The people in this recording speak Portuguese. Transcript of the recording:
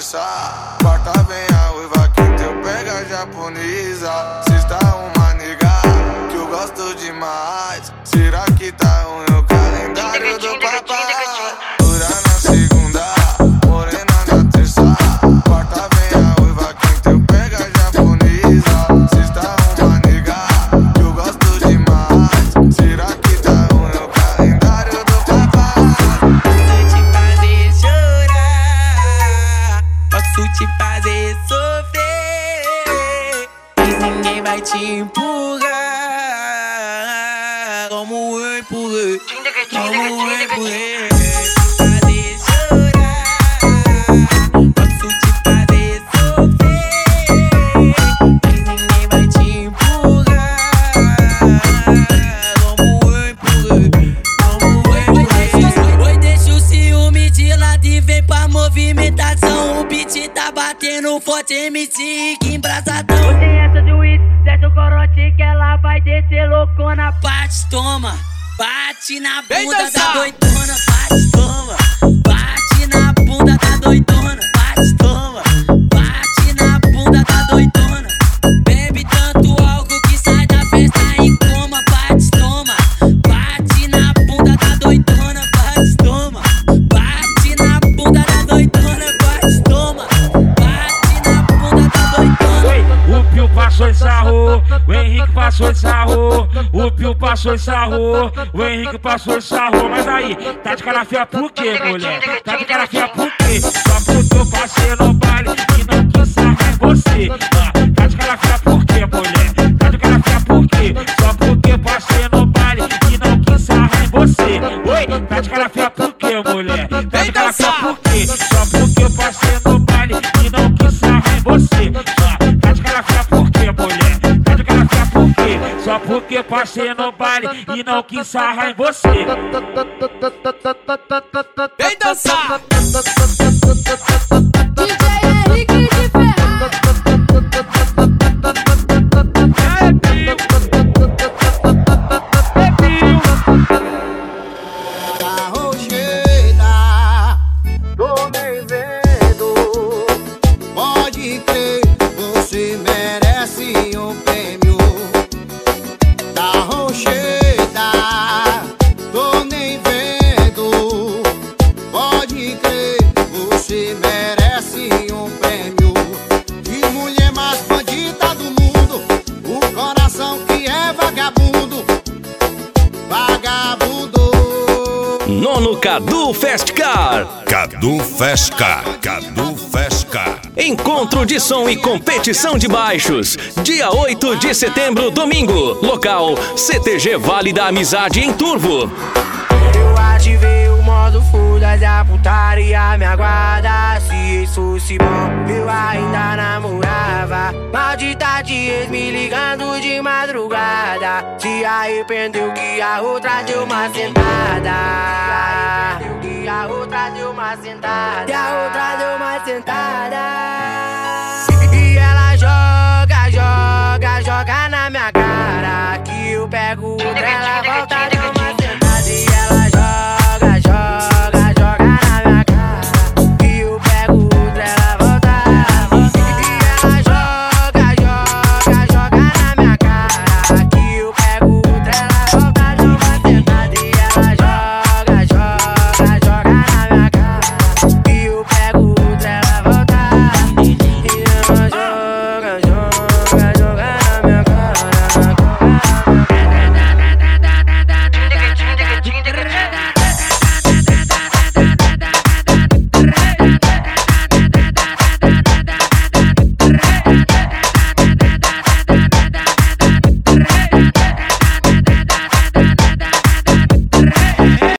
terça. Quarta vem a uiva, quinta eu pego a japonesa. Sexta uma nega que eu gosto demais. Será que tá ruim o calendário do papai? Dura na segunda, morena na terça. Quarta vem a uiva, quinta eu pego a japonesa. Sexta uma nega que eu gosto demais. Será que tá ruim o calendário do papai? Posso te fazer sofrer, mas ninguém vai te empurrar como eu empurrei, como eu empurrei. Fazer chorar, posso te fazer sofrer, mas ninguém vai te empurrar como eu empurrei, como eu empurrei. Oi, deixa o ciúme de lado e vem pra movimentação. O beat tá batendo forte, MC que embrasadão. Tem essa de uísque, desce o corote que ela vai descer loucona. Bate, toma, bate na bunda da doidona. Bate, toma, bate na bunda da doidona. Bate, toma, bate na bunda da doidona. Bebe tanto álcool que sai da festa em coma. Bate, toma, bate na bunda da doidona. Bate, toma, bate na bunda da doidona. Bate, toma, bate na bunda da doidona. O Pio passou e sarrou, o Henrique passou e sarrou. O Pio passou e sarrou, o Henrique passou e sarrou. Mas aí, tá de cara feia por quê, mulher? Tá de cara feia por quê? Só porque eu passei no baile e não quis sarrar em você. Tá de cara feia por quê, mulher? Tá de cara feia por quê? Só porque eu passei no baile e não quis sarrar em você. Oi, tá de cara feia por quê, mulher? Tá de cara feia por quê? Só porque eu passei no baile e não quis sarrar em você. Tá de cara feia por quê, mulher? Tá de cara feia por quê? Só porque passei no baile e não quis sarrar em você. Vem dançar! DJ Henrique de Ferraz. Carro cheira, tô nem vendo. Pode crer, você merece um prêmio. Carro cheira, tô nem vendo. Pode crer, você merece um prêmio. Que mulher mais bandida do mundo, o coração que é vagabundo. Vagabundo. Nono Cadu Festcar. Cadu Festcar. Cadu Festcar. Encontro de som e competição de baixos. Dia 8 de setembro, domingo. Local CTG Vale da Amizade em Turvo. Eu ativei o modo foda-se, a putaria me aguarda. Se isso fosse bom, eu ainda namorava. Maldita de ex me ligando de madrugada. Se arrependeu que a outra deu uma sentada. Que a outra deu uma sentada. Que a outra deu uma sentada. E ela joga, joga, joga na minha cara. Que eu pego o trem